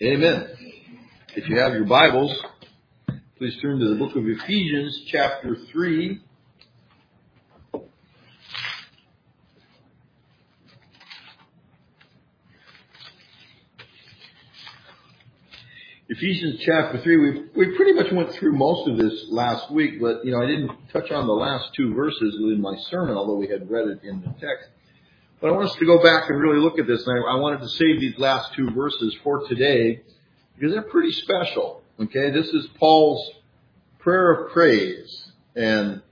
Amen. If you have your Bibles, please turn to the book of Ephesians, chapter 3. Ephesians chapter 3, we pretty much went through most of this last week, but I didn't touch on the last two verses in my sermon, although we had read it in the text. But I want us to go back and really look at this, and I wanted to save these last two verses for today, because they're pretty special. Okay, this is Paul's prayer of praise, and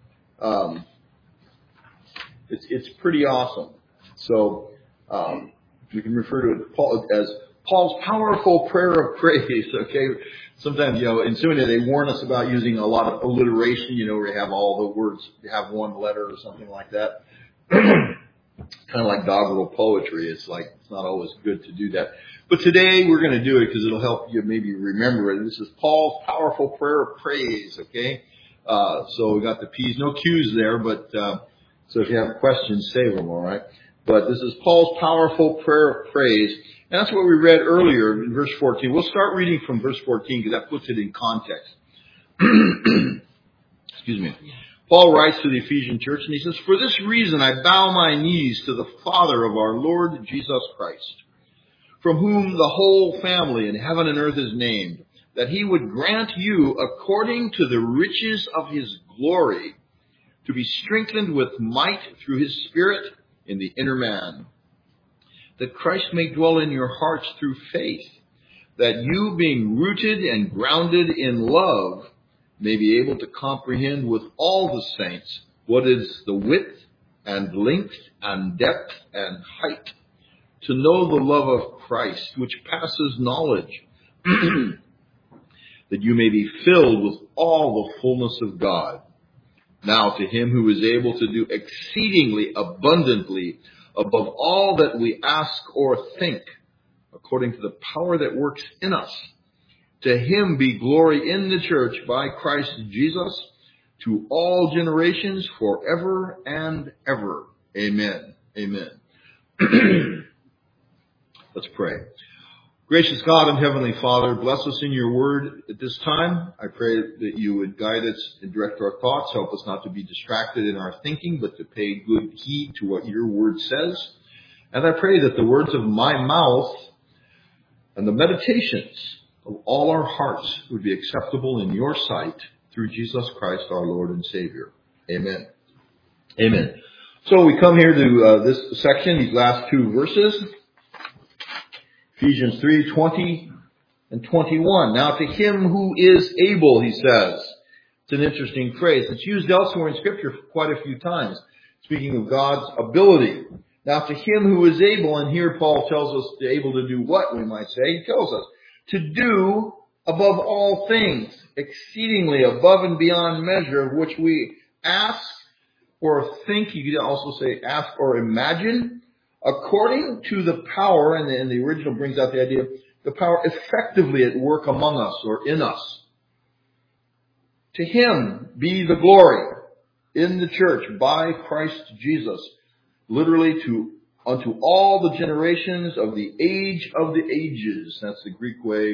it's pretty awesome. So we can refer to it as Paul's powerful prayer of praise. Okay, sometimes in seminary they warn us about using a lot of alliteration. Where you have all the words, you have one letter or something like that. Kind of like doggerel poetry. It's not always good to do that. But today we're going to do it because it'll help you maybe remember it. This is Paul's powerful prayer of praise, okay? So we got the P's, no Q's there, but so if you have questions, save them, all right? But this is Paul's powerful prayer of praise. And that's what we read earlier in verse 14. We'll start reading from verse 14 because that puts it in context. Excuse me. Paul writes to the Ephesian church, and he says, "For this reason I bow my knees to the Father of our Lord Jesus Christ, from whom the whole family in heaven and earth is named, that he would grant you, according to the riches of his glory, to be strengthened with might through his Spirit in the inner man, that Christ may dwell in your hearts through faith, that you, being rooted and grounded in love, may be able to comprehend with all the saints what is the width and length and depth and height, to know the love of Christ, which passes knowledge, that you may be filled with all the fullness of God. Now to him who is able to do exceedingly abundantly above all that we ask or think, according to the power that works in us, to him be glory in the church by Christ Jesus to all generations forever and ever. Amen. Amen. Let's pray. Gracious God and Heavenly Father, bless us in your word at this time. I pray that you would guide us and direct our thoughts. Help us not to be distracted in our thinking, but to pay good heed to what your word says. And I pray that the words of my mouth and the meditations of all our hearts would be acceptable in your sight through Jesus Christ, our Lord and Savior. Amen. Amen. So we come here to this section, these last two verses. Ephesians 3:20 and 21. Now to him who is able, he says. It's an interesting phrase. It's used elsewhere in Scripture quite a few times, speaking of God's ability. Now to him who is able, and here Paul tells us able to do what, we might say. He tells us to do above all things, exceedingly above and beyond measure of which we ask or think. You could also say ask or imagine, according to the power, and the original brings out the idea, the power effectively at work among us or in us. To him be the glory in the church by Christ Jesus, literally unto all the generations of the age of the ages. That's the Greek way,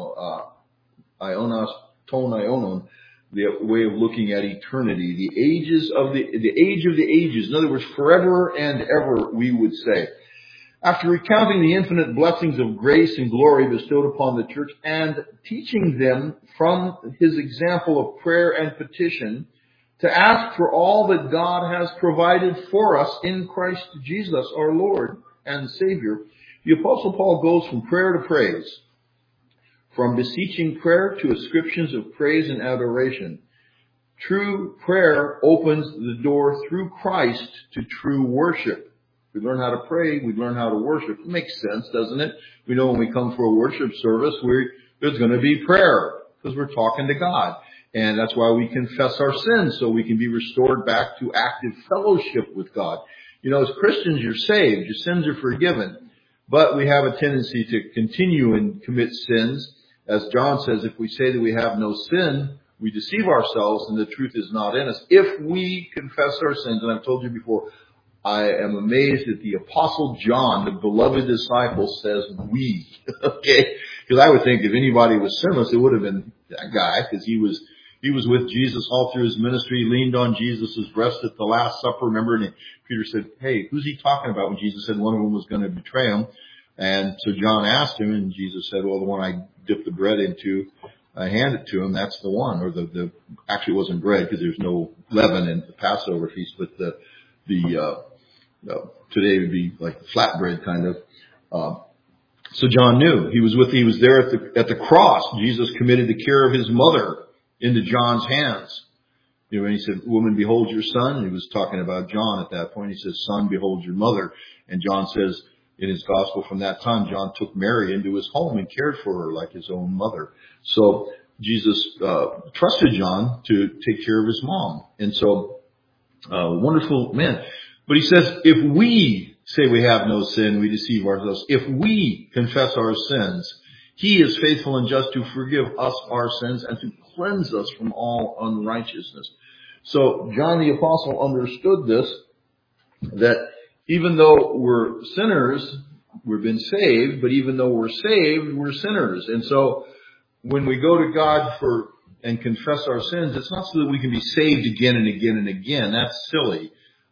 ionos, ton ionon, the way of looking at eternity. The age of the ages. In other words, forever and ever, we would say. After recounting the infinite blessings of grace and glory bestowed upon the church and teaching them from his example of prayer and petition, to ask for all that God has provided for us in Christ Jesus, our Lord and Savior, the Apostle Paul goes from prayer to praise, from beseeching prayer to ascriptions of praise and adoration. True prayer opens the door through Christ to true worship. We learn how to pray, we learn how to worship. It makes sense, doesn't it? We know when we come for a worship service, there's going to be prayer because we're talking to God. And that's why we confess our sins, so we can be restored back to active fellowship with God. As Christians, you're saved. Your sins are forgiven. But we have a tendency to continue and commit sins. As John says, if we say that we have no sin, we deceive ourselves and the truth is not in us. If we confess our sins, and I've told you before, I am amazed that the Apostle John, the beloved disciple, says we. Okay? Because I would think if anybody was sinless, it would have been that guy, because he was with Jesus all through his ministry, leaned on Jesus' breast at the Last Supper, remember? And Peter said, hey, who's he talking about? When Jesus said one of them was going to betray him. And so John asked him, and Jesus said, well, the one I dipped the bread into, I handed to him, that's the one. Or actually it wasn't bread, because there's no leaven in the Passover feast, but today would be like the flatbread kind of. So John knew. He was there at the cross. Jesus committed the care of his mother into John's hands. You know, and he said, woman, behold your son. And he was talking about John at that point. He says, son, behold your mother. And John says in his gospel, from that time, John took Mary into his home and cared for her like his own mother. So Jesus trusted John to take care of his mom. And so, wonderful man. But he says, if we say we have no sin, we deceive ourselves. If we confess our sins, he is faithful and just to forgive us our sins and to cleanse us from all unrighteousness. So John the Apostle understood this, that even though we're sinners, we've been saved, but even though we're saved, we're sinners. And so when we go to God and confess our sins, it's not so that we can be saved again and again and again. That's silly.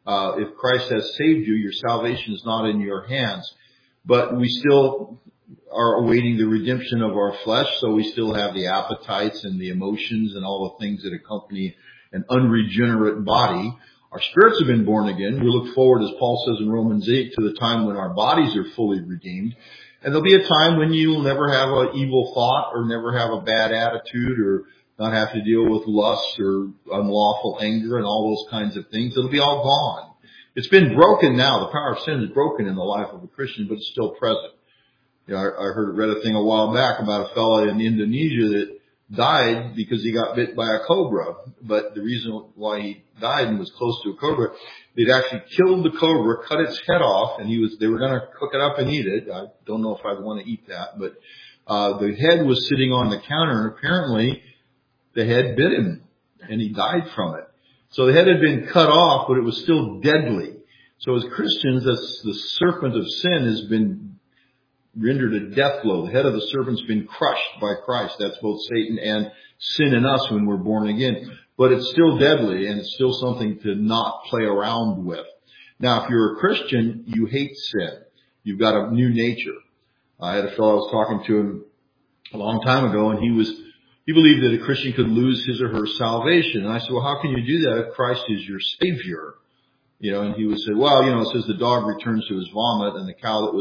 If Christ has saved you, your salvation is not in your hands. But we still are awaiting the redemption of our flesh, so we still have the appetites and the emotions and all the things that accompany an unregenerate body. Our spirits have been born again. We look forward, as Paul says in Romans 8, to the time when our bodies are fully redeemed. And there'll be a time when you'll never have an evil thought or never have a bad attitude or not have to deal with lust or unlawful anger and all those kinds of things. It'll be all gone. It's been broken now. The power of sin is broken in the life of a Christian, but it's still present. You know, I read a thing a while back about a fellow in Indonesia that died because he got bit by a cobra. But the reason why he died and was close to a cobra, they'd actually killed the cobra, cut its head off, and they were going to cook it up and eat it. I don't know if I'd want to eat that, but the head was sitting on the counter, and apparently the head bit him, and he died from it. So the head had been cut off, but it was still deadly. So as Christians, the serpent of sin has been rendered a death blow. The head of the serpent's been crushed by Christ. That's both Satan and sin in us when we're born again. But it's still deadly, and it's still something to not play around with. Now, if you're a Christian, you hate sin. You've got a new nature. I had a fellow I was talking to him a long time ago, and he believed that a Christian could lose his or her salvation. And I said, well, how can you do that if Christ is your Savior? You know, and he would say, well, you know, it says the dog returns to his vomit, and the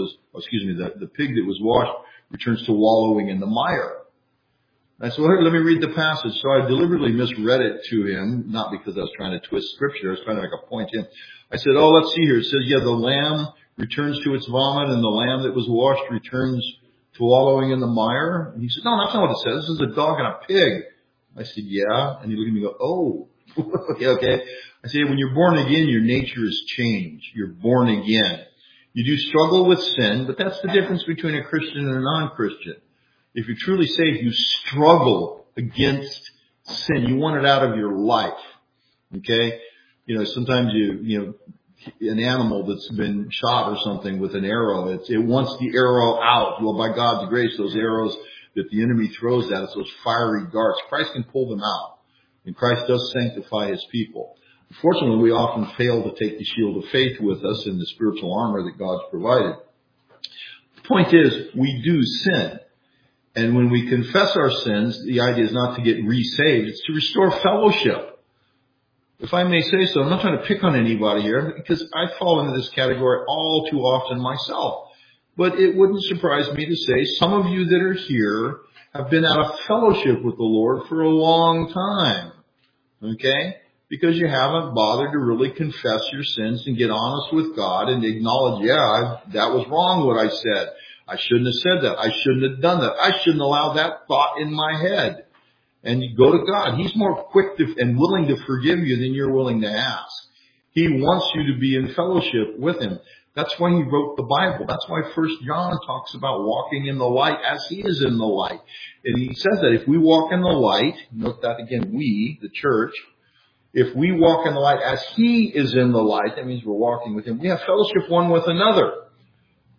pig that was washed returns to wallowing in the mire. And I said, well, here, let me read the passage. So I deliberately misread it to him, not because I was trying to twist scripture. I was trying to make a point to him. I said, oh, let's see here. It says, yeah, the lamb returns to its vomit, and the lamb that was washed returns to wallowing in the mire. And he said, no, that's not what it says. This is a dog and a pig. I said, yeah. And he looked at me and go, oh, okay. I said, when you're born again, your nature is changed. You're born again. You do struggle with sin, but that's the difference between a Christian and a non-Christian. If you're truly saved, you struggle against sin. You want it out of your life. Okay? You know, sometimes an animal that's been shot or something with an arrow, it wants the arrow out. Well, by God's grace, those arrows that the enemy throws at us, those fiery darts, Christ can pull them out. And Christ does sanctify his people. Unfortunately, we often fail to take the shield of faith with us in the spiritual armor that God's provided. The point is, we do sin. And when we confess our sins, the idea is not to get re-saved, it's to restore fellowship. If I may say so, I'm not trying to pick on anybody here, because I fall into this category all too often myself. But it wouldn't surprise me to say some of you that are here have been out of fellowship with the Lord for a long time. Okay? Because you haven't bothered to really confess your sins and get honest with God and acknowledge, that was wrong what I said. I shouldn't have said that. I shouldn't have done that. I shouldn't allow that thought in my head. And you go to God. He's more quick and willing to forgive you than you're willing to ask. He wants you to be in fellowship with him. That's why he wrote the Bible. That's why 1 John talks about walking in the light as he is in the light. And he says that if we walk in the light, note that again, we, the church, if we walk in the light as he is in the light, that means we're walking with him. We have fellowship one with another.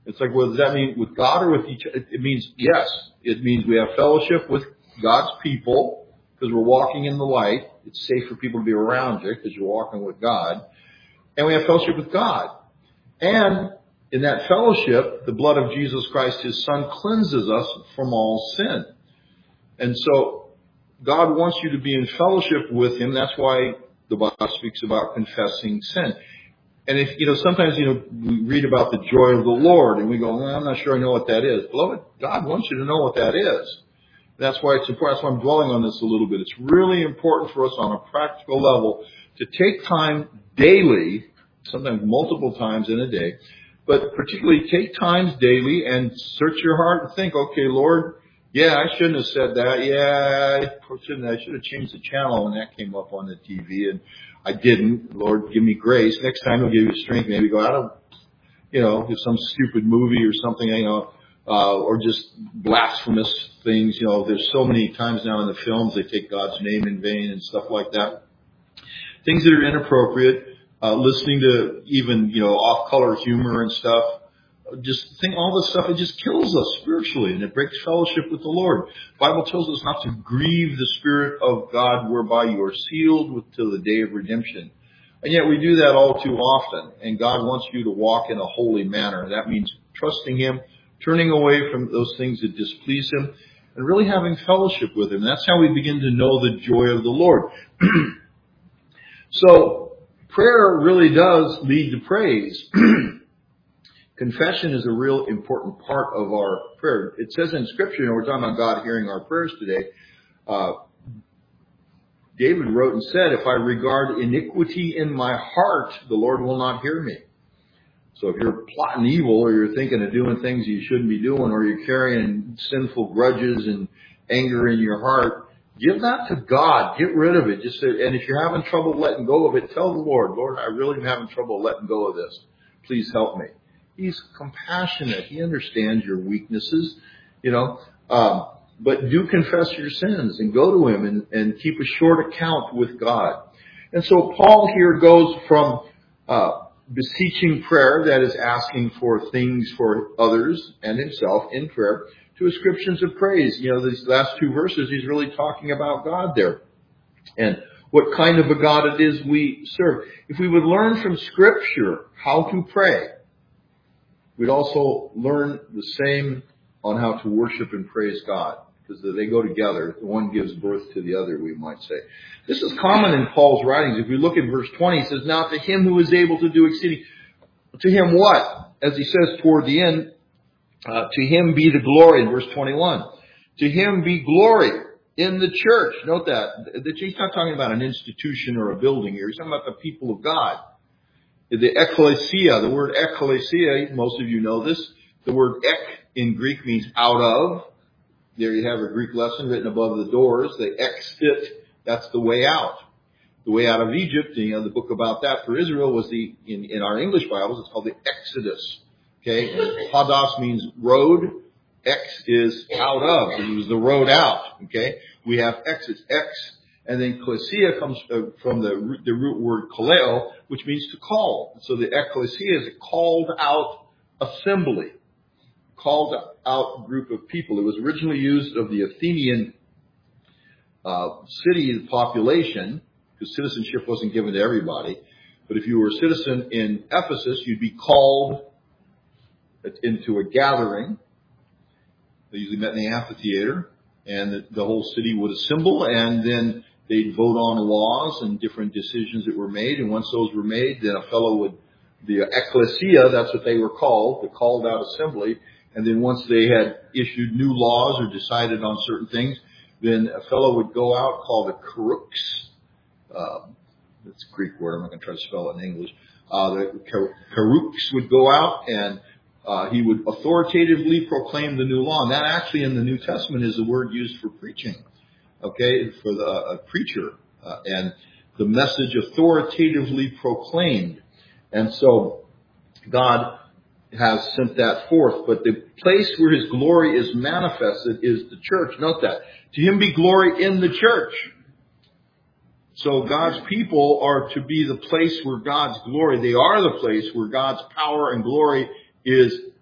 It's like, well, does that mean with God or with each other? It means, yes, it means we have fellowship with God's people because we're walking in the light. It's safe for people to be around you because you're walking with God. And we have fellowship with God. And in that fellowship, the blood of Jesus Christ, His Son, cleanses us from all sin. And so God wants you to be in fellowship with Him. That's why the Bible speaks about confessing sin. And if, sometimes, we read about the joy of the Lord and we go, well, I'm not sure I know what that is. Beloved, God wants you to know what that is. That's why it's important. That's why I'm dwelling on this a little bit. It's really important for us on a practical level to take time daily, sometimes multiple times in a day, but particularly take times daily and search your heart and think, okay, Lord, yeah, I shouldn't have said that. Yeah, I should have changed the channel when that came up on the TV, and I didn't. Lord, give me grace. Next time He'll give you strength. Maybe go out of, if some stupid movie or something, or just blasphemous things. There's so many times now in the films they take God's name in vain and stuff like that. Things that are inappropriate, listening to even, off-color humor and stuff. Just think all this stuff, it just kills us spiritually and it breaks fellowship with the Lord. The Bible tells us not to grieve the Spirit of God whereby you are sealed till the day of redemption. And yet we do that all too often. And God wants you to walk in a holy manner. That means trusting Him, turning away from those things that displease Him, and really having fellowship with Him. That's how we begin to know the joy of the Lord. So prayer really does lead to praise. Confession is a real important part of our prayer. It says in Scripture, we're talking about God hearing our prayers today. David wrote and said, if I regard iniquity in my heart, the Lord will not hear me. So if you're plotting evil or you're thinking of doing things you shouldn't be doing or you're carrying sinful grudges and anger in your heart, give that to God. Get rid of it. And if you're having trouble letting go of it, tell the Lord, Lord, I really am having trouble letting go of this. Please help me. He's compassionate. He understands your weaknesses, but do confess your sins and go to Him and keep a short account with God. And so Paul here goes from beseeching prayer, that is asking for things for others and himself in prayer, to ascriptions of praise. These last two verses, he's really talking about God there and what kind of a God it is we serve. If we would learn from Scripture how to pray, we'd also learn the same on how to worship and praise God, because they go together. The one gives birth to the other, we might say. This is common in Paul's writings. If we look at verse 20, he says, now to Him who is able to do exceeding. To Him what? As he says toward the end, to Him be the glory in verse 21. To Him be glory in the church. Note that. He's not talking about an institution or a building here. He's talking about the people of God. The ecclesia, the word ecclesia, most of you know this. The word ek in Greek means out of. There you have a Greek lesson written above the doors. The exit, that's the way out. The way out of Egypt, the book about that for Israel was in our English Bibles, it's called the Exodus. Okay? And Hadas means road. Ex is out of. It was the road out. Okay? We have exits. And then ecclesia comes from the root word kaleo, which means to call. So the ecclesia is a called out assembly, called out group of people. It was originally used of the Athenian city population, because citizenship wasn't given to everybody. But if you were a citizen in Ephesus, you'd be called into a gathering. They usually met in the amphitheater, and the whole city would assemble, and then they'd vote on laws and different decisions that were made. And once those were made, then the ecclesia, that's what they were called, the called out assembly. And then once they had issued new laws or decided on certain things, then a fellow would go out called a karux. That's a Greek word. I'm not going to try to spell it in English. The karux would go out and he would authoritatively proclaim the new law. And that actually in the New Testament is the word used for preaching. Okay, for a preacher, and the message authoritatively proclaimed. And so God has sent that forth. But the place where His glory is manifested is the church. Note that. To Him be glory in the church. So God's people are to be the place where God's glory, they are the place where God's power and glory is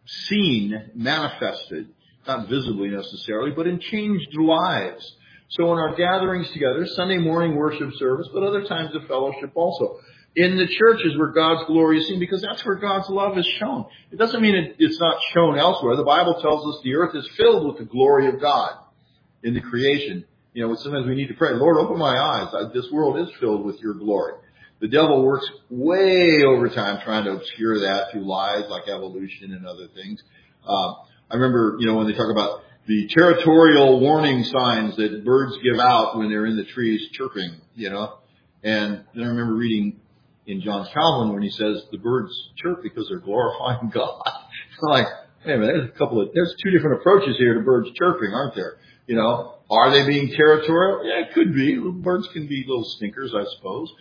seen, manifested, not visibly necessarily, but in changed lives. So in our gatherings together, Sunday morning worship service, but other times of fellowship also. In the churches where God's glory is seen, because that's where God's love is shown. It doesn't mean it's not shown elsewhere. The Bible tells us the earth is filled with the glory of God in the creation. You know, sometimes we need to pray, Lord, open my eyes. This world is filled with your glory. The devil works way over time trying to obscure that through lies like evolution and other things. I remember, you know, when they talk about the territorial warning signs that birds give out when they're in the trees chirping, you know. And then I remember reading in John Calvin when he says the birds chirp because they're glorifying God. It's like, hey man, there's two different approaches here to birds chirping, aren't there? You know, are they being territorial? Yeah, it could be. Birds can be little stinkers, I suppose.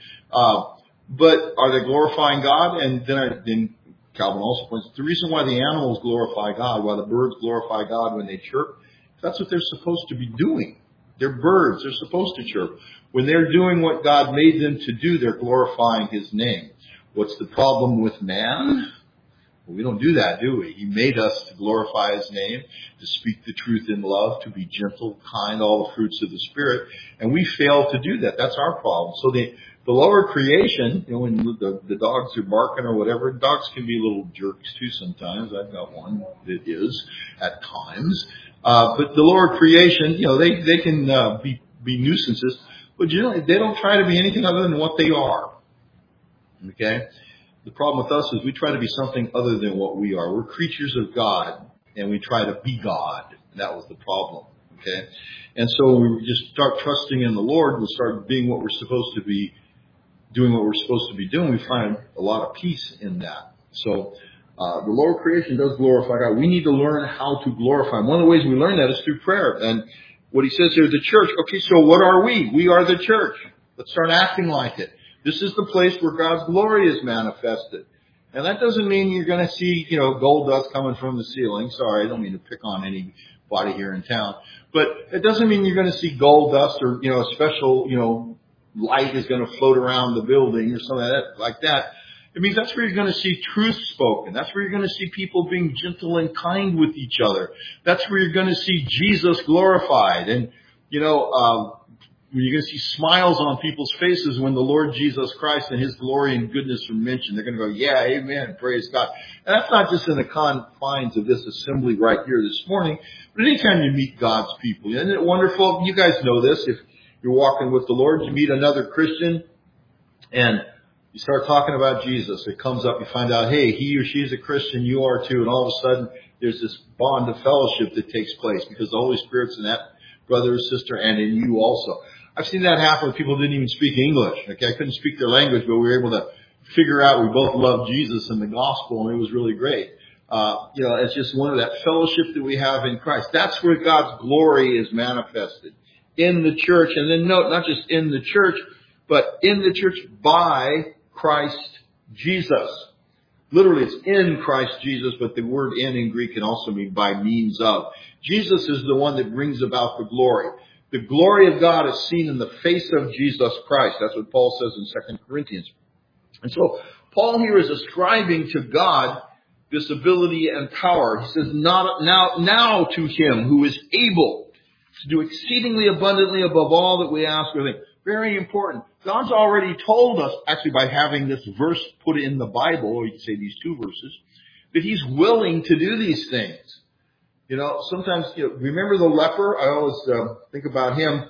But are they glorifying God? And then Calvin also points the reason why the animals glorify God, why the birds glorify God when they chirp, that's what they're supposed to be doing. They're birds. They're supposed to chirp. When they're doing what God made them to do, they're glorifying His name. What's the problem with man? Well, we don't do that, do we? He made us to glorify His name, to speak the truth in love, to be gentle, kind, all the fruits of the Spirit. And we fail to do that. That's our problem. So the lower creation, you know, when the dogs are barking or whatever, dogs can be little jerks too sometimes. I've got one that is at times. But the lower creation, you know, they can be nuisances, but generally they don't try to be anything other than what they are. Okay? The problem with us is we try to be something other than what we are. We're creatures of God, and we try to be God. That was the problem. Okay? And so we just start trusting in the Lord, we'll start being what we're supposed to be, doing what we're supposed to be doing. We find a lot of peace in that. So the lower creation does glorify God. We need to learn how to glorify Him. One of the ways we learn that is through prayer. And what he says here, the church. Okay, so what are we? We are the church. Let's start acting like it. This is the place where God's glory is manifested. And that doesn't mean you're going to see, you know, gold dust coming from the ceiling. Sorry, I don't mean to pick on anybody here in town. But it doesn't mean you're going to see gold dust or, you know, a special, you know, light is going to float around the building or something like that. It means that's where you're going to see truth spoken. That's where you're going to see people being gentle and kind with each other. That's where you're going to see Jesus glorified. And, you know, you're going to see smiles on people's faces when the Lord Jesus Christ and His glory and goodness are mentioned. They're going to go, yeah, amen, praise God. And that's not just in the confines of this assembly right here this morning, but anytime you meet God's people. Isn't it wonderful? You guys know this. If you're walking with the Lord, you meet another Christian, and you start talking about Jesus. It comes up, you find out, hey, he or she's a Christian, you are too, and all of a sudden there's this bond of fellowship that takes place because the Holy Spirit's in that brother or sister and in you also. I've seen that happen with people who didn't even speak English. Okay, I couldn't speak their language, but we were able to figure out we both loved Jesus and the gospel, and it was really great. You know, it's just one of that fellowship that we have in Christ. That's where God's glory is manifested in the church. And then note, not just in the church, but in the church by Christ Jesus. Literally, it's in Christ Jesus, but the word in Greek can also mean by means of. Jesus is the one that brings about the glory. The glory of God is seen in the face of Jesus Christ. That's what Paul says in 2 Corinthians. And so Paul here is ascribing to God this ability and power. He says, now to Him who is able to do exceedingly abundantly above all that we ask or think. Very important. God's already told us, actually by having this verse put in the Bible, or you could say these two verses, that He's willing to do these things. You know, sometimes, you know, remember the leper? I always think about him.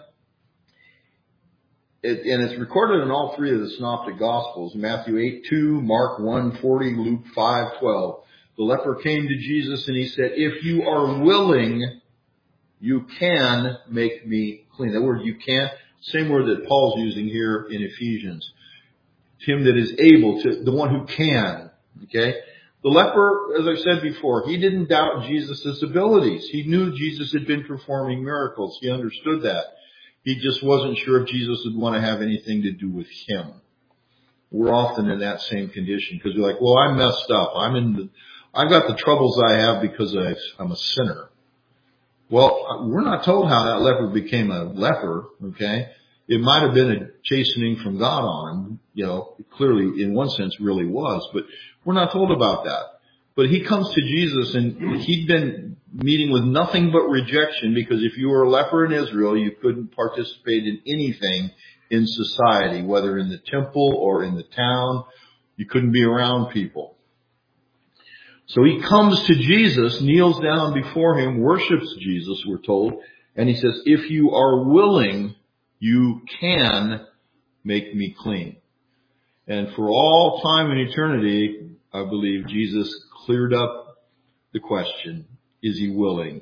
And it's recorded in all three of the Synoptic Gospels, Matthew 8:2, Mark 1:40, Luke 5:12. The leper came to Jesus and he said, if you are willing, you can make me clean. That word you can, same word that Paul's using here in Ephesians. Him that is able to, the one who can. Okay? The leper, as I said before, he didn't doubt Jesus' abilities. He knew Jesus had been performing miracles. He understood that. He just wasn't sure if Jesus would want to have anything to do with him. We're often in that same condition because we're like, well, I'm messed up. I've got the troubles I have because I'm a sinner. Well, we're not told how that leper became a leper, okay? It might have been a chastening from God on him, you know, clearly in one sense really was, but we're not told about that. But he comes to Jesus, and he'd been meeting with nothing but rejection, because if you were a leper in Israel, you couldn't participate in anything in society, whether in the temple or in the town. You couldn't be around people. So he comes to Jesus, kneels down before him, worships Jesus, we're told, and he says, if you are willing, you can make me clean. And for all time and eternity, I believe Jesus cleared up the question, is he willing?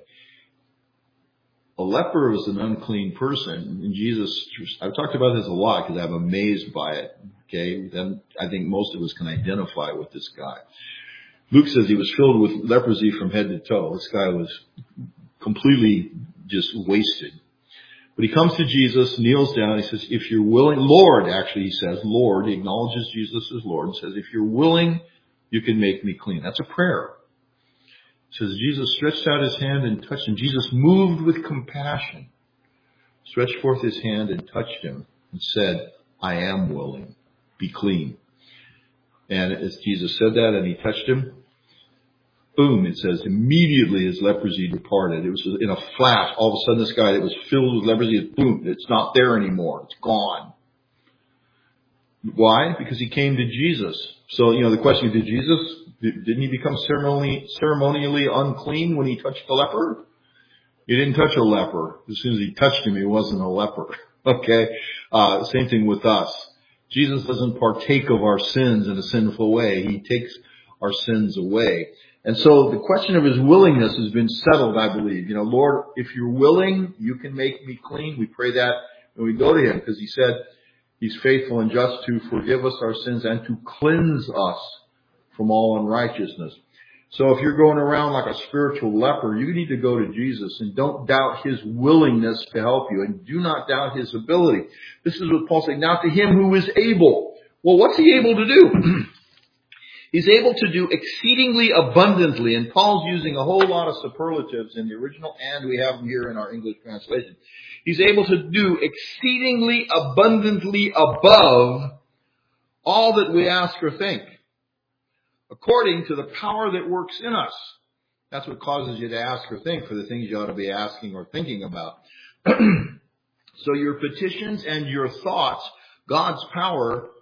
A leper was an unclean person, and Jesus, I've talked about this a lot because I'm amazed by it. Okay, then I think most of us can identify with this guy. Luke says he was filled with leprosy from head to toe. This guy was completely just wasted. But he comes to Jesus, kneels down, he says, if you're willing, Lord, actually he says, Lord, he acknowledges Jesus as Lord, and says, if you're willing, you can make me clean. That's a prayer. It says Jesus stretched out his hand and touched him. Jesus, moved with compassion, stretched forth his hand and touched him and said, I am willing, be clean. And as Jesus said that and he touched him, boom, it says, immediately his leprosy departed. It was in a flash. All of a sudden this guy that was filled with leprosy, boom, it's not there anymore. It's gone. Why? Because he came to Jesus. So, the question, didn't he become ceremonially unclean when he touched the leper? He didn't touch a leper. As soon as he touched him, he wasn't a leper. Okay? Same thing with us. Jesus doesn't partake of our sins in a sinful way. He takes our sins away. And so the question of his willingness has been settled, I believe. Lord, if you're willing, you can make me clean. We pray that when we go to him, because he said he's faithful and just to forgive us our sins and to cleanse us from all unrighteousness. So if you're going around like a spiritual leper, you need to go to Jesus and don't doubt his willingness to help you, and do not doubt his ability. This is what Paul said, now to him who is able. Well, what's he able to do? He's able to do exceedingly abundantly, and Paul's using a whole lot of superlatives in the original, and we have them here in our English translation. He's able to do exceedingly abundantly above all that we ask or think, according to the power that works in us. That's what causes you to ask or think for the things you ought to be asking or thinking about. So your petitions and your thoughts, God's power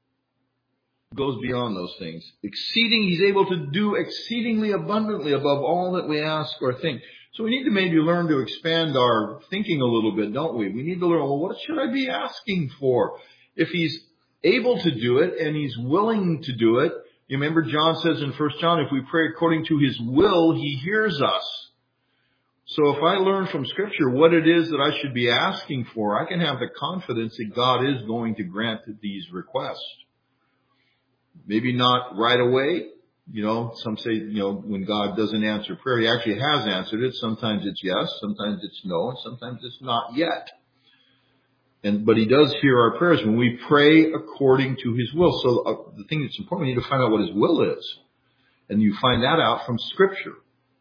goes beyond those things. He's able to do exceedingly abundantly above all that we ask or think. So we need to maybe learn to expand our thinking a little bit, don't we? We need to learn, well, what should I be asking for? If he's able to do it and he's willing to do it, you remember John says in 1 John, if we pray according to his will, he hears us. So if I learn from Scripture what it is that I should be asking for, I can have the confidence that God is going to grant these requests. Maybe not right away. Some say, when God doesn't answer prayer, he actually has answered it. Sometimes it's yes, sometimes it's no, and sometimes it's not yet. But he does hear our prayers when we pray according to his will. So the thing that's important, we need to find out what his will is. And you find that out from Scripture.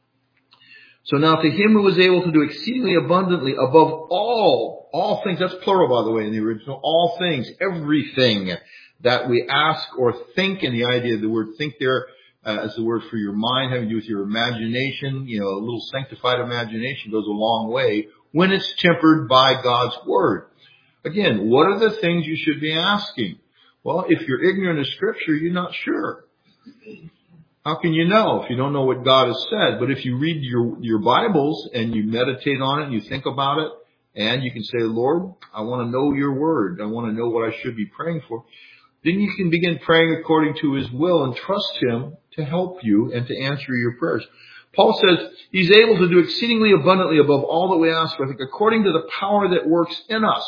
So now to him who was able to do exceedingly abundantly above all things, that's plural by the way in the original, all things, everything that we ask or think, and the idea of the word think there as the word for your mind, having to do with your imagination, a little sanctified imagination goes a long way when it's tempered by God's word. Again, what are the things you should be asking? Well, if you're ignorant of Scripture, you're not sure. How can you know if you don't know what God has said? But if you read your Bibles and you meditate on it and you think about it, and you can say, Lord, I want to know your word. I want to know what I should be praying for. Then you can begin praying according to his will and trust him to help you and to answer your prayers. Paul says he's able to do exceedingly abundantly above all that we ask for, according to the power that works in us.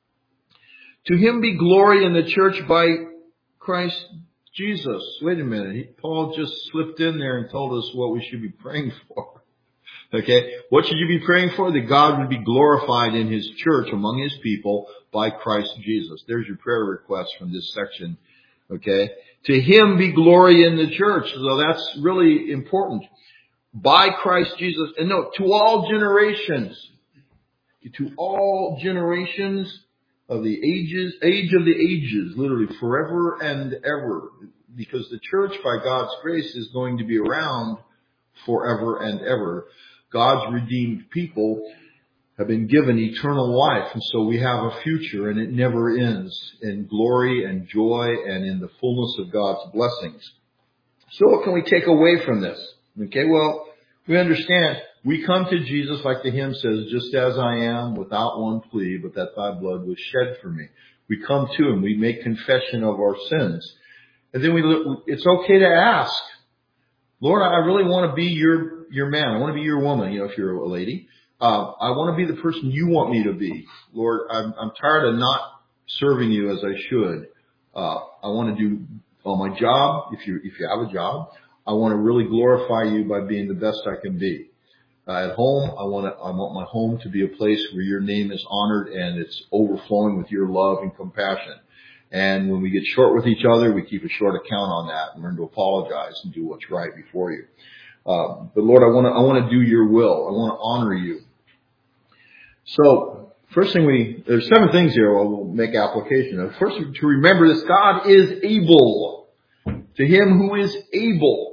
To him be glory in the church by Christ Jesus. Wait a minute. Paul just slipped in there and told us what we should be praying for. Okay. What should you be praying for? That God would be glorified in his church among his people by Christ Jesus. There's your prayer request from this section. Okay. To him be glory in the church. So that's really important. By Christ Jesus. And no, to all generations. To all generations of the ages, age of the ages, literally forever and ever. because the church, by God's grace, is going to be around forever and ever. God's redeemed people have been given eternal life, and so we have a future, and it never ends in glory and joy and in the fullness of God's blessings. So what can we take away from this? Okay, well, we understand we come to Jesus, like the hymn says, just as I am, without one plea, but that thy blood was shed for me. We come to him, we make confession of our sins. And then it's okay to ask, Lord, I really want to be your man. I want to be your woman, if you're a lady. I want to be the person you want me to be. Lord, I'm tired of not serving you as I should. I want to do my job, if you have a job. I want to really glorify you by being the best I can be. At home, I want my home to be a place where your name is honored and it's overflowing with your love and compassion. And when we get short with each other, we keep a short account on that and learn to apologize and do what's right before you. But Lord, I want to do your will. I want to honor you. So, first thing there's 7 things here we'll make application of. First, to remember this, God is able. To him who is able.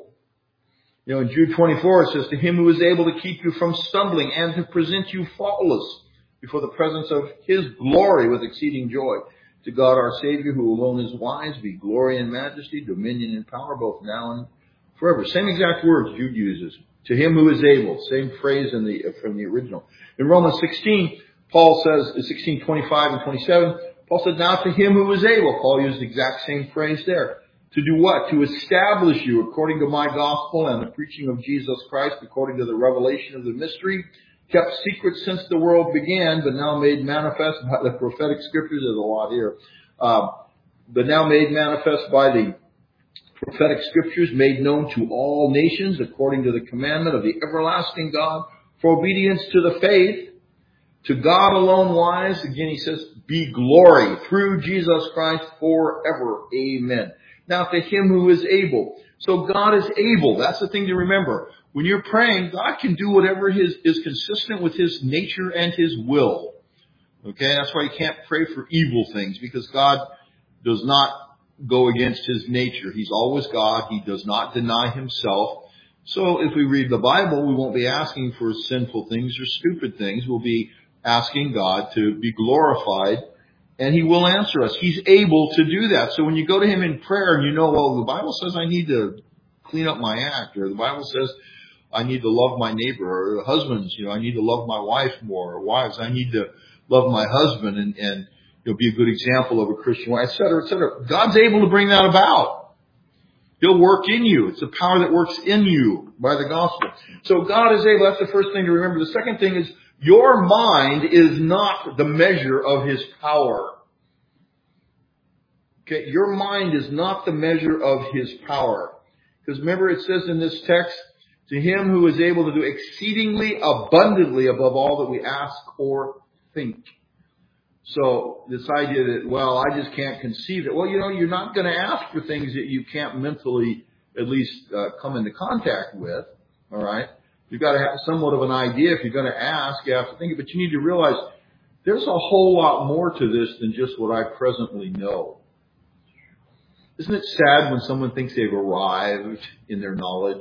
In Jude 24 it says, to him who is able to keep you from stumbling and to present you faultless before the presence of his glory with exceeding joy. To God our Savior, who alone is wise, be glory and majesty, dominion and power, both now and forever. Same exact words Jude uses. To him who is able. Same phrase from the original. In Romans 16, Paul says, 16:25 and 27, Paul said, now to him who is able. Paul used the exact same phrase there. To do what? To establish you according to my gospel and the preaching of Jesus Christ, according to the revelation of the mystery, kept secret since the world began, but now made manifest by the prophetic scriptures. There's a lot here. But now made manifest by the prophetic scriptures, made known to all nations according to the commandment of the everlasting God, for obedience to the faith. To God alone wise, again he says, be glory through Jesus Christ forever. Amen. Now to him who is able. So God is able. That's the thing to remember. When you're praying, God can do whatever is consistent with his nature and his will. Okay, that's why you can't pray for evil things, because God does not go against his nature. He's always God. He does not deny himself. So if we read the Bible, we won't be asking for sinful things or stupid things. We'll be asking God to be glorified, and he will answer us. He's able to do that. So when you go to him in prayer and the Bible says I need to clean up my act, or the Bible says I need to love my neighbor, or husbands, I need to love my wife more, or wives, I need to love my husband and be a good example of a Christian wife, et cetera, et cetera. God's able to bring that about. He'll work in you. It's the power that works in you by the gospel. So God is able. That's the first thing to remember. The second thing is, your mind is not the measure of his power. Okay, your mind is not the measure of his power. Because remember, it says in this text, to him who is able to do exceedingly abundantly above all that we ask or think. So this idea that, I just can't conceive it. Well, you're not going to ask for things that you can't mentally at least come into contact with. All right? You've got to have somewhat of an idea. If you're going to ask, you have to think it. But you need to realize there's a whole lot more to this than just what I presently know. Isn't it sad when someone thinks they've arrived in their knowledge?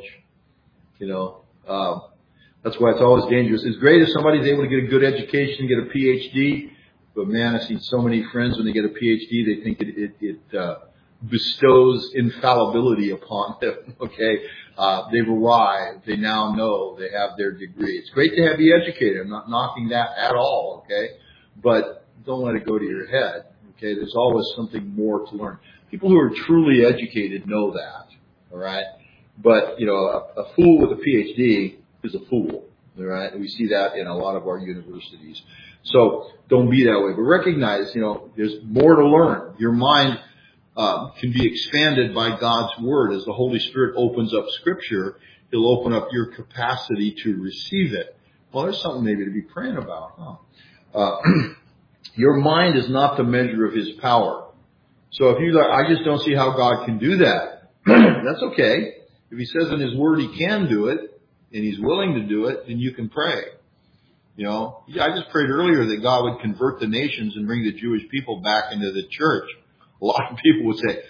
That's why it's always dangerous. It's great if somebody's able to get a good education, get a PhD. But man, I've seen so many friends when they get a PhD, they think it bestows infallibility upon them. Okay, they've arrived. They now know. They have their degree. It's great to be educated. I'm not knocking that at all. Okay, but don't let it go to your head. Okay, there's always something more to learn. People who are truly educated know that. All right, but a fool with a PhD is a fool. All right, and we see that in a lot of our universities. So don't be that way, but recognize, there's more to learn. Your mind can be expanded by God's word. As the Holy Spirit opens up Scripture, he'll open up your capacity to receive it. Well, there's something maybe to be praying about, huh? Your mind is not the measure of his power. So if you're like, I just don't see how God can do that, that's okay. If he says in his word he can do it, and he's willing to do it, then you can pray. I just prayed earlier that God would convert the nations and bring the Jewish people back into the church. A lot of people would say,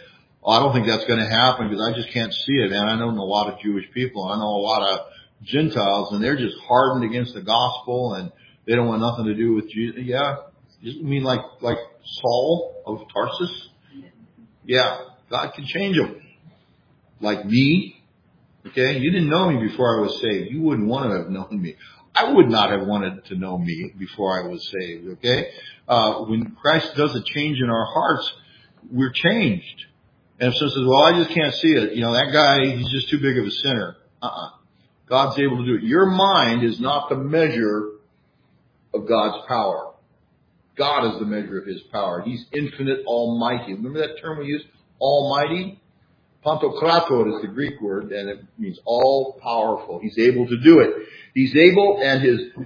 Oh, I don't think that's going to happen because I just can't see it, man. I know a lot of Jewish people. I know a lot of Gentiles, and they're just hardened against the gospel, and they don't want nothing to do with Jesus. Yeah. You mean like Saul of Tarsus? Yeah. God can change them. Like me. Okay. You didn't know me before I was saved. You wouldn't want to have known me. I would not have wanted to know me before I was saved. Okay. When Christ does a change in our hearts, we're changed. And if someone says, well, I just can't see it. You know, that guy, he's just too big of a sinner. God's able to do it. Your mind is not the measure of God's power. God is the measure of His power. He's infinite, almighty. Remember that term we use? Almighty? Pantokrator is the Greek word, and it means all powerful. He's able to do it. He's able, and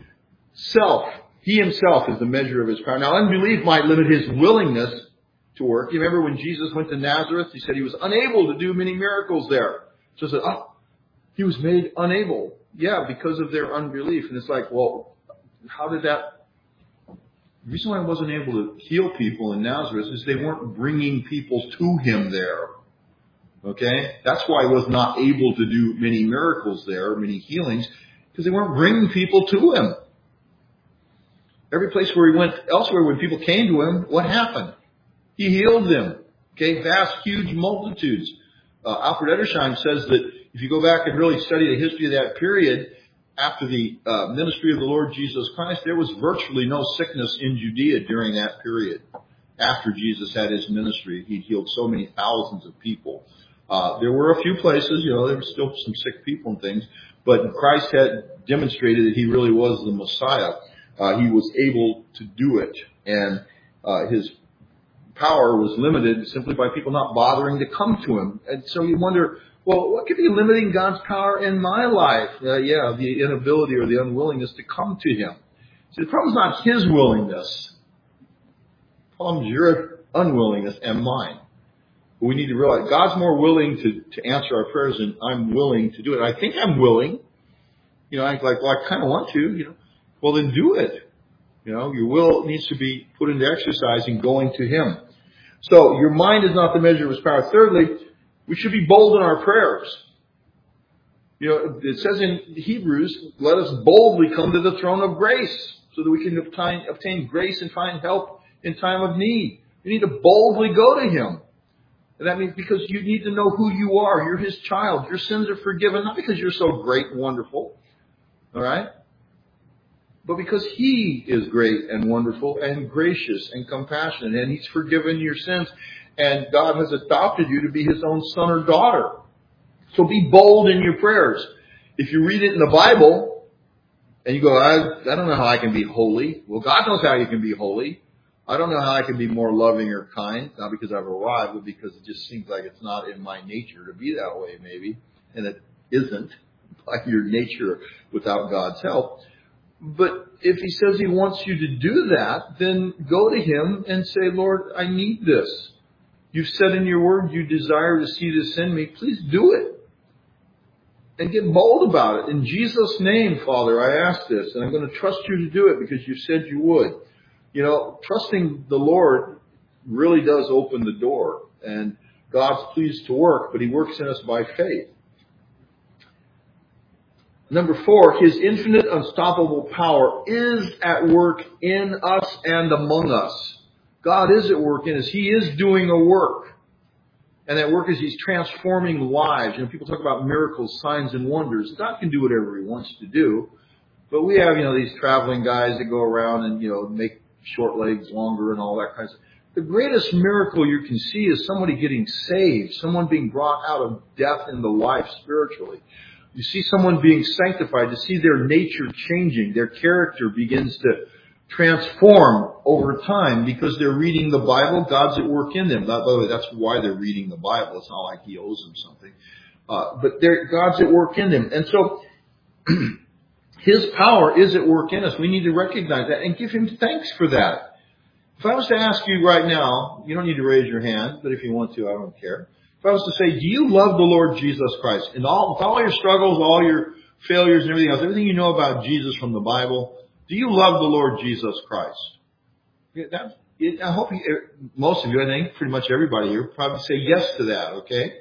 He Himself is the measure of His power. Now, unbelief might limit His willingness to work. You remember when Jesus went to Nazareth? He said He was unable to do many miracles there. So I said, He was made unable. Yeah, because of their unbelief. And it's like, well, how did that... The reason why He wasn't able to heal people in Nazareth is they weren't bringing people to Him there. Okay? That's why He was not able to do many miracles there, many healings, because they weren't bringing people to Him. Every place where He went elsewhere, when people came to Him, what happened? He healed them. Okay? Vast, huge multitudes. Alfred Edersheim says that if you go back and really study the history of that period, after the ministry of the Lord Jesus Christ, there was virtually no sickness in Judea during that period. After Jesus had His ministry, He healed so many thousands of people. There were a few places, there were still some sick people and things, but Christ had demonstrated that He really was the Messiah. He was able to do it, and His power was limited simply by people not bothering to come to Him. And so you wonder, well, what could be limiting God's power in my life? The inability or the unwillingness to come to Him. See, the problem is not His willingness. The problem is your unwillingness and mine. We need to realize God's more willing to answer our prayers than I'm willing to do it. I think I'm willing. I kind of want to. Well, then do it. Your will needs to be put into exercise in going to Him. So your mind is not the measure of His power. Thirdly, we should be bold in our prayers. It says in Hebrews, let us boldly come to the throne of grace so that we can obtain grace and find help in time of need. You need to boldly go to Him. And that means because you need to know who you are. You're His child. Your sins are forgiven, not because you're so great and wonderful. All right? But because He is great and wonderful and gracious and compassionate, and He's forgiven your sins, and God has adopted you to be His own son or daughter. So be bold in your prayers. If you read it in the Bible, and you go, I don't know how I can be holy. Well, God knows how you can be holy. I don't know how I can be more loving or kind, not because I've arrived, but because it just seems like it's not in my nature to be that way, maybe. And it isn't by your nature without God's help. But if He says He wants you to do that, then go to Him and say, Lord, I need this. You've said in your word you desire to see this in me. Please do it. And get bold about it. In Jesus' name, Father, I ask this, and I'm going to trust you to do it because you said you would. Trusting the Lord really does open the door. And God's pleased to work, but He works in us by faith. Number 4, His infinite, unstoppable power is at work in us and among us. God is at work in us. He is doing a work. And that work is He's transforming lives. People talk about miracles, signs, and wonders. God can do whatever He wants to do. But we have, these traveling guys that go around and, make short legs longer and all that kind of stuff. The greatest miracle you can see is somebody getting saved, someone being brought out of death into life spiritually. You see someone being sanctified, to see their nature changing, their character begins to transform over time because they're reading the Bible. God's at work in them. By the way, that's why they're reading the Bible. It's not like He owes them something. But God's at work in them. And so His power is at work in us. We need to recognize that and give Him thanks for that. If I was to ask you right now, you don't need to raise your hand, but if you want to, I don't care. If I was to say, do you love the Lord Jesus Christ? With all your struggles, all your failures and everything else, everything you know about Jesus from the Bible, do you love the Lord Jesus Christ? I hope most of you, I think, pretty much everybody here, probably say yes to that, okay?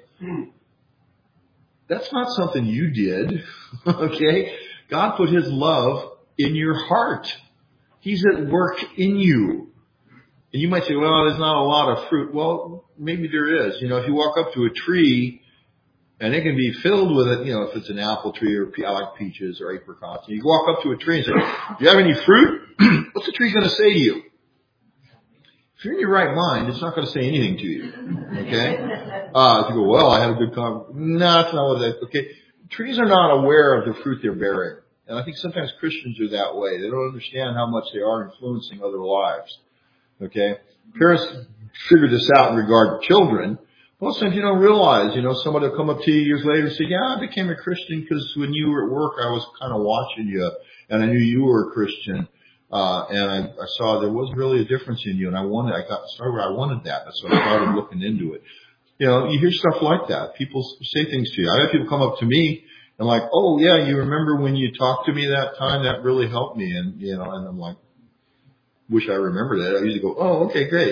That's not something you did, okay? God put His love in your heart. He's at work in you. And you might say, well, there's not a lot of fruit. Well, maybe there is. If you walk up to a tree, and it can be filled with it, if it's an apple tree or I like peaches or apricots. And you walk up to a tree and say, do you have any fruit? What's the tree going to say to you? If you're in your right mind, it's not going to say anything to you. Okay? If you go, well, I had a good conversation. No, that's not what that is. Okay. Trees are not aware of the fruit they're bearing. And I think sometimes Christians are that way. They don't understand how much they are influencing other lives. Okay? Parents figure this out in regard to children. Most times you don't realize, somebody will come up to you years later and say, yeah, I became a Christian because when you were at work, I was kind of watching you and I knew you were a Christian. And I saw there was really a difference in you and I got started where I wanted that. So I started looking into it. You hear stuff like that. People say things to you. I have people come up to me and like, oh yeah, you remember when you talked to me that time? That really helped me. And, and I'm like, wish I remember that. I usually go, oh, okay, great.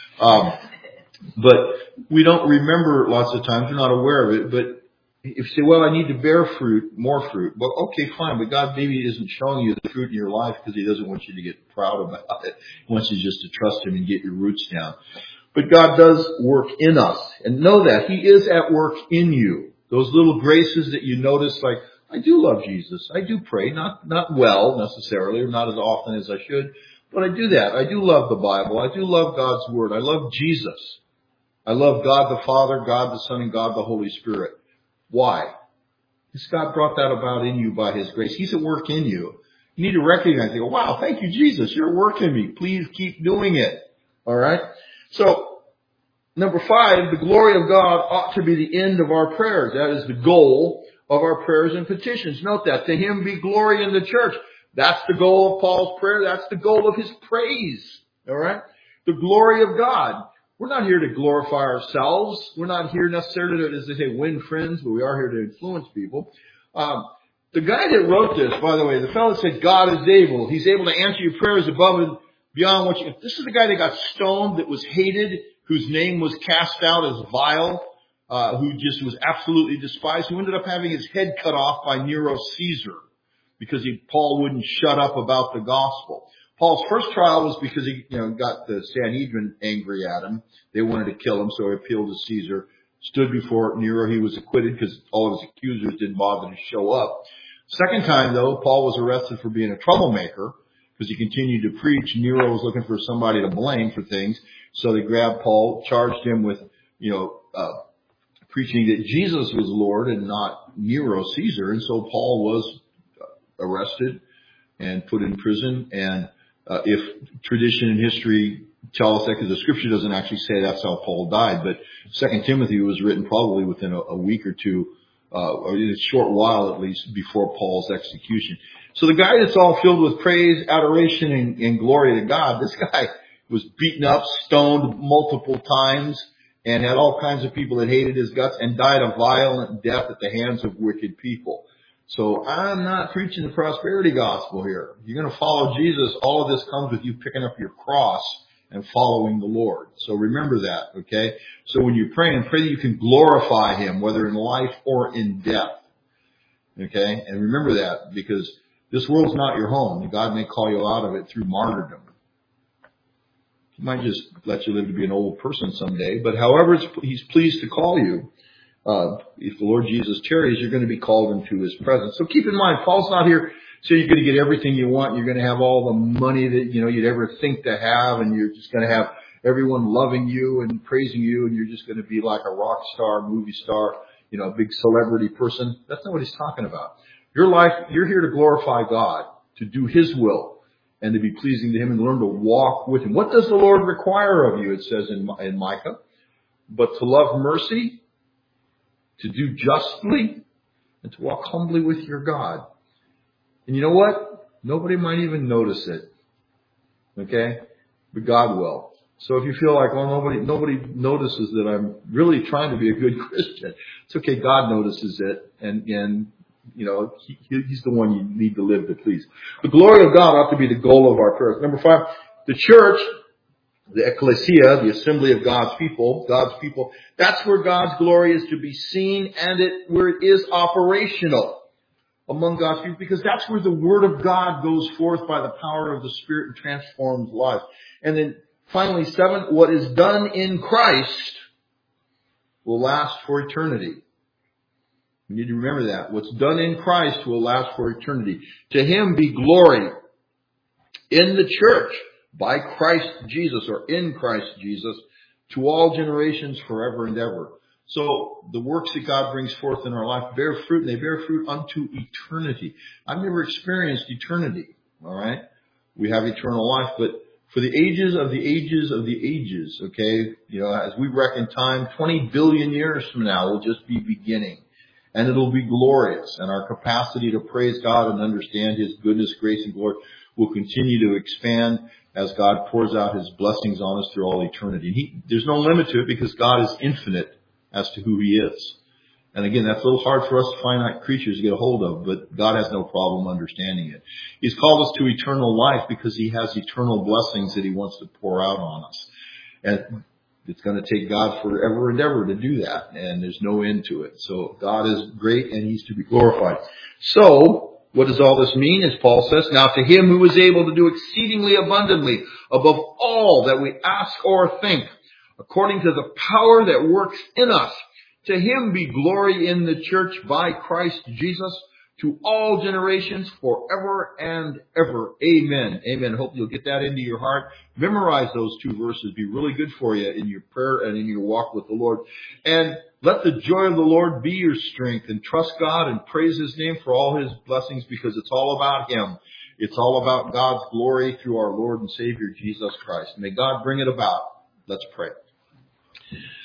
But we don't remember lots of times. We're not aware of it. But if you say, well, I need to bear fruit, more fruit. Well, okay, fine. But God maybe isn't showing you the fruit in your life because He doesn't want you to get proud about it. He wants you just to trust Him and get your roots down. But God does work in us. And know that He is at work in you. Those little graces that you notice, like, I do love Jesus. I do pray. Not well necessarily, or not as often as I should. But I do that. I do love the Bible. I do love God's Word. I love Jesus. I love God the Father, God the Son, and God the Holy Spirit. Why? Because God brought that about in you by His grace. He's at work in you. You need to recognize it. Wow, thank you, Jesus. You're at work in me. Please keep doing it. All right? So, number 5, the glory of God ought to be the end of our prayers. That is the goal of our prayers and petitions. Note that. To Him be glory in the church. That's the goal of Paul's prayer. That's the goal of his praise. All right? The glory of God. We're not here to glorify ourselves. We're not here necessarily to, as they say, win friends, but we are here to influence people. The guy that wrote this, by the way, the fellow said God is able. He's able to answer your prayers above and beyond what you... This is the guy that got stoned, that was hated, whose name was cast out as vile, who just was absolutely despised, who ended up having his head cut off by Nero Caesar because Paul wouldn't shut up about the gospel. Paul's first trial was because he, got the Sanhedrin angry at him. They wanted to kill him, so he appealed to Caesar. Stood before Nero. He was acquitted because all of his accusers didn't bother to show up. Second time, though, Paul was arrested for being a troublemaker because he continued to preach. Nero was looking for somebody to blame for things. So they grabbed Paul, charged him with, preaching that Jesus was Lord and not Nero Caesar. And so Paul was arrested and put in prison. And if tradition and history tell us that, because the scripture doesn't actually say that's how Paul died, but 2 Timothy was written probably within a week or two, or in a short while at least, before Paul's execution. So the guy that's all filled with praise, adoration, and glory to God, this guy was beaten up, stoned multiple times, and had all kinds of people that hated his guts, and died a violent death at the hands of wicked people. So I'm not preaching the prosperity gospel here. If you're going to follow Jesus, all of this comes with you picking up your cross and following the Lord. So remember that, okay? So when you're praying, pray that you can glorify Him, whether in life or in death. Okay? And remember that, because this world's not your home, and God may call you out of it through martyrdom. He might just let you live to be an old person someday, but however He's pleased to call you, if the Lord Jesus tarries, you're going to be called into His presence. So keep in mind, Paul's not here so you're going to get everything you want. You're going to have all the money that, you'd ever think to have, and you're just going to have everyone loving you and praising you, and you're just going to be like a rock star, movie star, a big celebrity person. That's not what he's talking about. Your life, you're here to glorify God, to do His will, and to be pleasing to Him and learn to walk with Him. What does the Lord require of you, it says in Micah? But to love mercy, to do justly, and to walk humbly with your God. And you know what? Nobody might even notice it. Okay? But God will. So if you feel like, nobody notices that I'm really trying to be a good Christian, it's okay. God notices it. And He's the one you need to live to please. The glory of God ought to be the goal of our prayers. Number 5, the church the ecclesia, the assembly of God's people, that's where God's glory is to be seen and where it is operational among God's people, because that's where the Word of God goes forth by the power of the Spirit and transforms lives. And then finally, 7, what is done in Christ will last for eternity. We need to remember that. What's done in Christ will last for eternity. To Him be glory in the church by Christ Jesus, or in Christ Jesus, to all generations forever and ever. So the works that God brings forth in our life bear fruit, and they bear fruit unto eternity. I've never experienced eternity, all right? We have eternal life, but for the ages of the ages of the ages, okay, as we reckon time, 20 billion years from now will just be beginning. And it'll be glorious. And our capacity to praise God and understand His goodness, grace, and glory will continue to expand as God pours out His blessings on us through all eternity. There's no limit to it, because God is infinite as to who He is. And again, that's a little hard for us finite creatures to get a hold of, but God has no problem understanding it. He's called us to eternal life because He has eternal blessings that He wants to pour out on us. And it's going to take God forever and ever to do that, and there's no end to it. So God is great, and He's to be glorified. So, what does all this mean? As Paul says, now to Him who is able to do exceedingly abundantly above all that we ask or think, according to the power that works in us, to Him be glory in the church by Christ Jesus, to all generations forever and ever. Amen. Amen. Hope you'll get that into your heart. Memorize those 2 verses. Be really good for you in your prayer and in your walk with the Lord. And let the joy of the Lord be your strength, and trust God and praise His name for all His blessings, because it's all about Him. It's all about God's glory through our Lord and Savior, Jesus Christ. May God bring it about. Let's pray.